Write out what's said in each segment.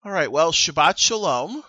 All right, well, Shabbat Shalom.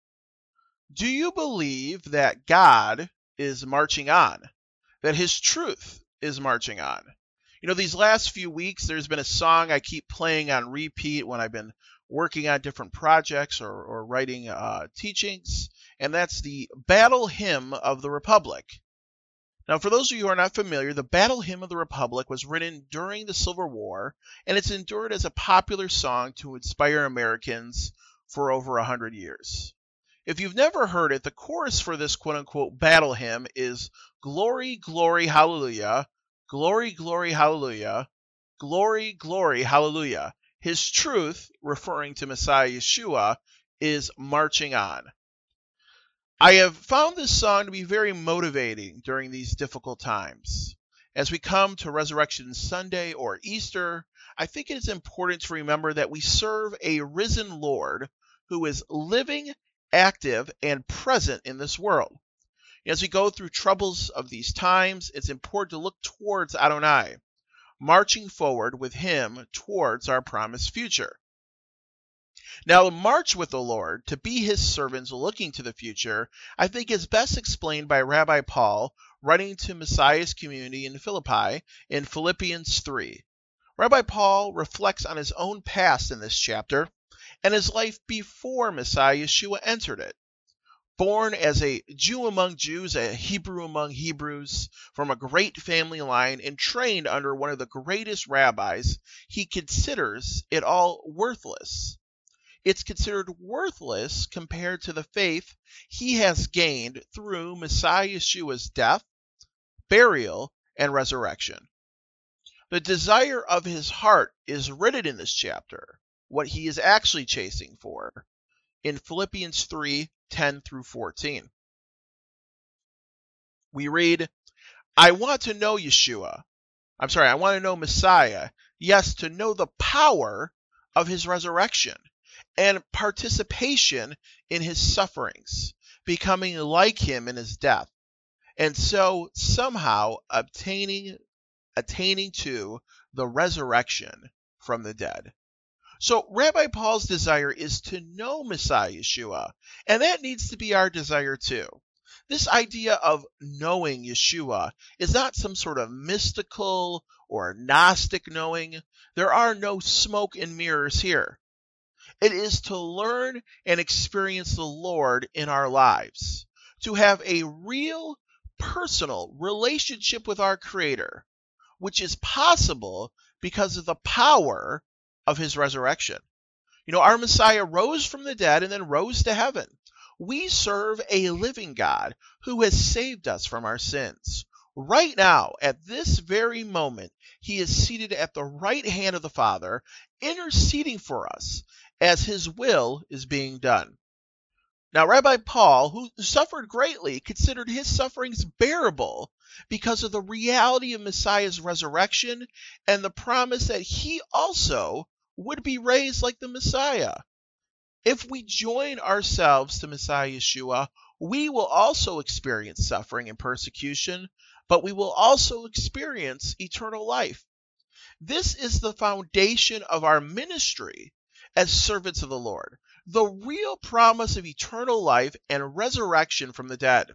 Do you believe that God is marching on? That his truth is marching on? You know, these last few weeks, there's been a song I keep playing on repeat when I've been working on different projects or writing teachings, and that's the Battle Hymn of the Republic. Now, for those of you who are not familiar, the Battle Hymn of the Republic was written during the Civil War, and it's endured as a popular song to inspire Americans for over 100 years. If you've never heard it, the chorus for this quote-unquote battle hymn is Glory, Glory, Hallelujah, Glory, Glory, Hallelujah, Glory, Glory, Hallelujah. His truth, referring to Messiah Yeshua, is marching on. I have found this song to be very motivating during these difficult times. As we come to Resurrection Sunday or Easter, I think it is important to remember that we serve a risen Lord who is living, active, and present in this world. As we go through troubles of these times, it's important to look towards Adonai, marching forward with him towards our promised future. Now, to march with the Lord, to be his servants looking to the future, I think is best explained by Rabbi Paul, writing to Messiah's community in Philippi in Philippians 3. Rabbi Paul reflects on his own past in this chapter and his life before Messiah Yeshua entered it. Born as a Jew among Jews, a Hebrew among Hebrews, from a great family line, and trained under one of the greatest rabbis, he considers it all worthless. It's considered worthless compared to the faith he has gained through Messiah Yeshua's death, burial, and resurrection. The desire of his heart is written in this chapter, what he is actually chasing for, in Philippians 3:10 through 14. We read, I want to know I want to know Messiah, yes, to know the power of his resurrection and participation in his sufferings, becoming like him in his death, and so somehow attaining to the resurrection from the dead. So Rabbi Paul's desire is to know Messiah Yeshua, and that needs to be our desire too. This idea of knowing Yeshua is not some sort of mystical or Gnostic knowing. There are no smoke and mirrors here. It is to learn and experience the Lord in our lives, to have a real personal relationship with our Creator, which is possible because of the power of his resurrection. You know, our Messiah rose from the dead and then rose to heaven. We serve a living God who has saved us from our sins. Right now, at this very moment, he is seated at the right hand of the Father, interceding for us as his will is being done. Now, Rabbi Paul, who suffered greatly, considered his sufferings bearable because of the reality of Messiah's resurrection and the promise that he also would be raised like the Messiah. If we join ourselves to Messiah Yeshua, we will also experience suffering and persecution, but we will also experience eternal life. This is the foundation of our ministry as servants of the Lord, the real promise of eternal life and resurrection from the dead.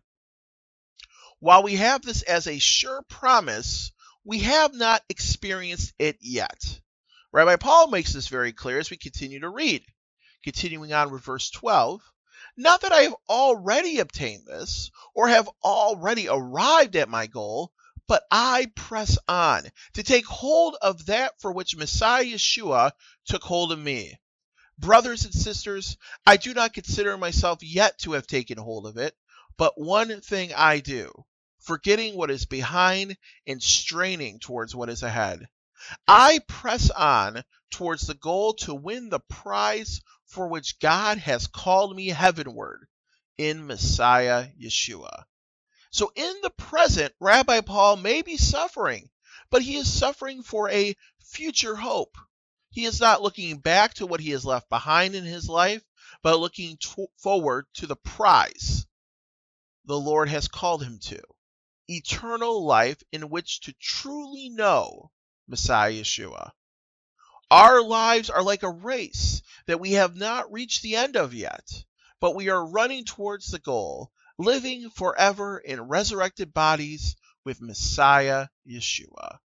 While we have this as a sure promise, we have not experienced it yet. Rabbi Paul makes this very clear as we continue to read. Continuing on with verse 12, not that I have already obtained this or have already arrived at my goal, but I press on to take hold of that for which Messiah Yeshua took hold of me. Brothers and sisters, I do not consider myself yet to have taken hold of it, but one thing I do, forgetting what is behind and straining towards what is ahead. I press on towards the goal to win the prize for which God has called me heavenward in Messiah Yeshua. So in the present, Rabbi Paul may be suffering, but he is suffering for a future hope. He is not looking back to what he has left behind in his life, but looking forward to the prize the Lord has called him to, eternal life in which to truly know Messiah Yeshua. Our lives are like a race that we have not reached the end of yet, but we are running towards the goal, living forever in resurrected bodies with Messiah Yeshua.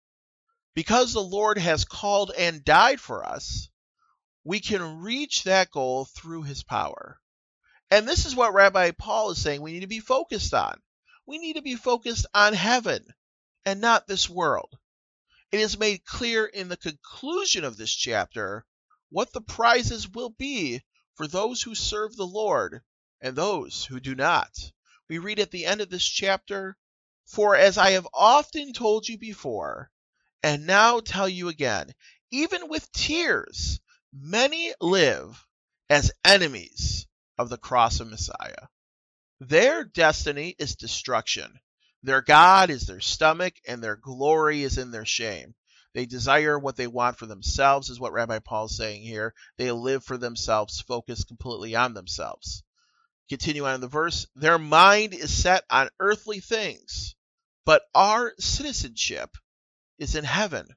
Because the Lord has called and died for us, we can reach that goal through his power. And this is what Rabbi Paul is saying we need to be focused on. We need to be focused on heaven and not this world. It is made clear in the conclusion of this chapter what the prizes will be for those who serve the Lord and those who do not. We read at the end of this chapter, "For as I have often told you before, and now tell you again, even with tears, many live as enemies of the cross of Messiah. Their destiny is destruction. Their God is their stomach, and their glory is in their shame. They desire what they want for themselves," is what Rabbi Paul is saying here. They live for themselves, focus completely on themselves. Continue on in the verse. "Their mind is set on earthly things, but our citizenship is in heaven,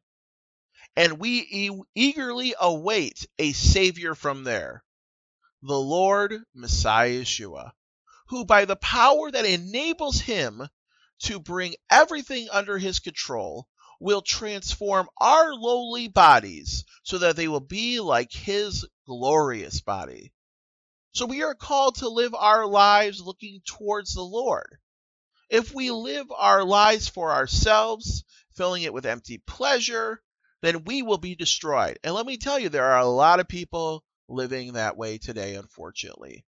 and we eagerly await a Savior from there, the Lord Messiah Yeshua, who by the power that enables him to bring everything under his control will transform our lowly bodies so that they will be like his glorious body." So we are called to live our lives looking towards the Lord. If we live our lives for ourselves, filling it with empty pleasure, then we will be destroyed. And let me tell you, there are a lot of people living that way today, unfortunately.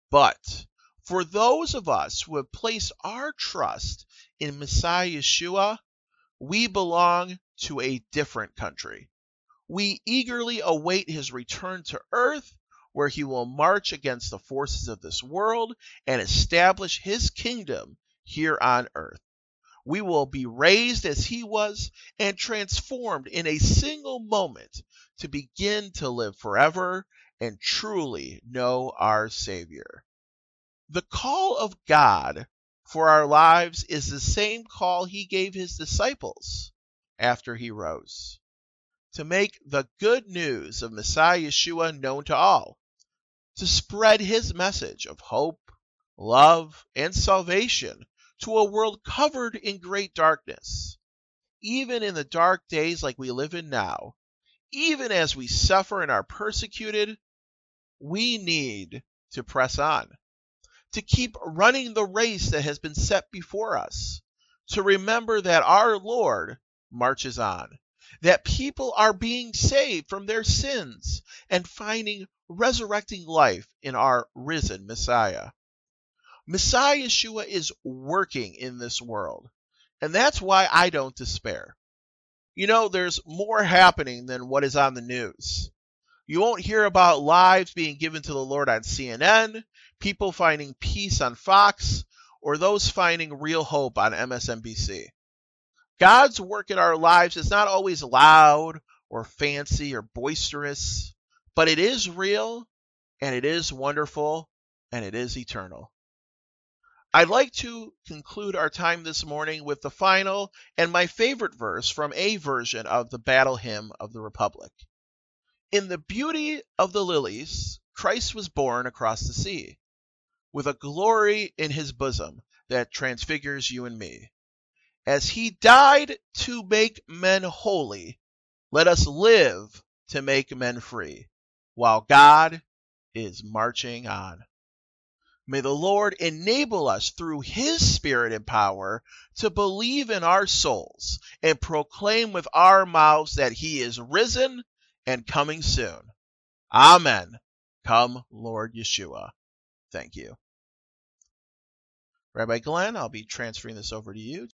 But for those of us who have placed our trust in Messiah Yeshua, we belong to a different country. We eagerly await his return to earth, where he will march against the forces of this world and establish his kingdom here on earth. We will be raised as he was and transformed in a single moment to begin to live forever and truly know our Savior. The call of God for our lives is the same call he gave his disciples after he rose: to make the good news of Messiah Yeshua known to all, to spread his message of hope, love, and salvation to a world covered in great darkness. Even in the dark days like we live in now, even as we suffer and are persecuted, we need to press on, to keep running the race that has been set before us, to remember that our Lord marches on, that people are being saved from their sins and finding resurrecting life in our risen Messiah. Messiah Yeshua is working in this world, and that's why I don't despair. You know, there's more happening than what is on the news. You won't hear about lives being given to the Lord on CNN, people finding peace on Fox, or those finding real hope on MSNBC. God's work in our lives is not always loud or fancy or boisterous, but it is real, and it is wonderful, and it is eternal. I'd like to conclude our time this morning with the final and my favorite verse from a version of the Battle Hymn of the Republic. "In the beauty of the lilies, Christ was born across the sea, with a glory in his bosom that transfigures you and me. As he died to make men holy, let us live to make men free, while God is marching on." May the Lord enable us through his Spirit and power to believe in our souls and proclaim with our mouths that he is risen and coming soon. Amen. Come, Lord Yeshua. Thank you. Rabbi Glenn, I'll be transferring this over to you.